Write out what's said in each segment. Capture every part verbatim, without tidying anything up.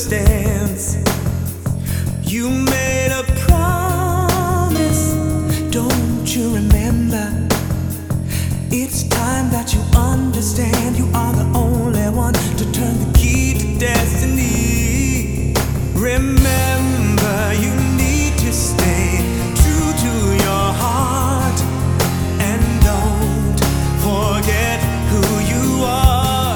circumstance. You made a promise, don't you remember? It's time that you understand you are the only one to turn the key to destiny. Remember, you need to stay true to your heart, and don't forget who you are,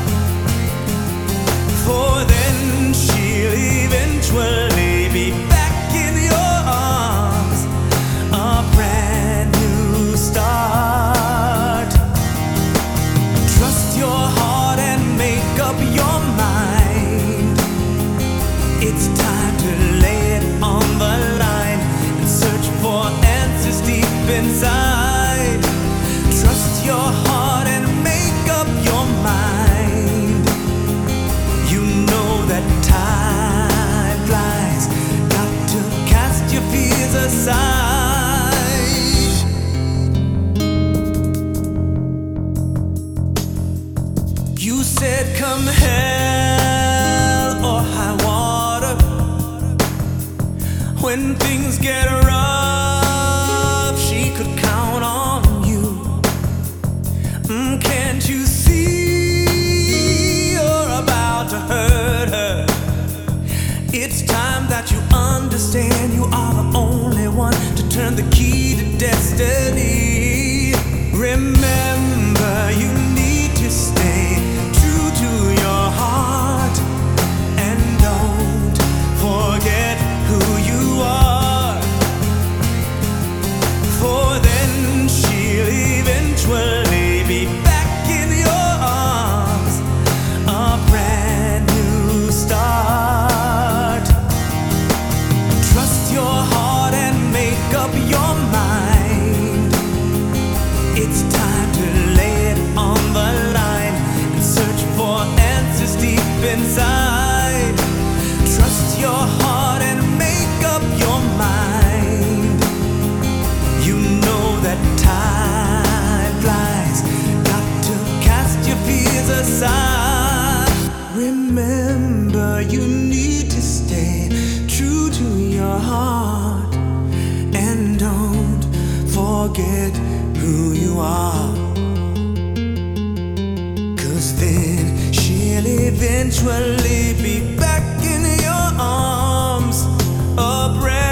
for then she'll eventually be back in your arms, a brand new start. Trust your heart and make up your mind. It's time to lay it on the line and search for answers deep inside. Trust your heart and make up your mind. You know that time flies, got to cast your fears aside. You said come hell or high water, when things get rough, she could count on you. Mm, can't you see you're about to hurt her? It's time that you understand you are the only one to turn the key to destiny. Remember, you need to stay true to your heart, and don't forget who you are, for then she'll eventually be back in your arms, a brand new start. Trust your heart and make up your mind. It's time to lay it on the line and search for answers deep inside. Trust your heart and make up your mind. You know that time flies, got to cast your fears aside. Remember, you need to stay true to your heart, and don't forget who you are, 'cause then she'll eventually be back in your arms, a brand